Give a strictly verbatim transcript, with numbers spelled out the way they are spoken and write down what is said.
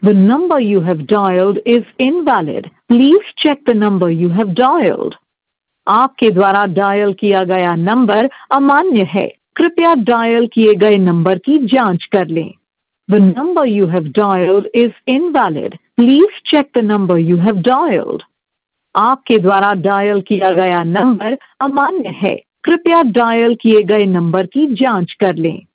The number you have dialed is invalid. Please check the number you have dialed. आपके द्वारा dial किया गया number अमान्य है। कृपया डायल किए गए नंबर की जांच कर लें। The number you have dialed is invalid. Please check the number you have dialed. आपके द्वारा डायल किया गया नंबर अमान्य है। कृपया डायल किए गए नंबर की जांच कर लें।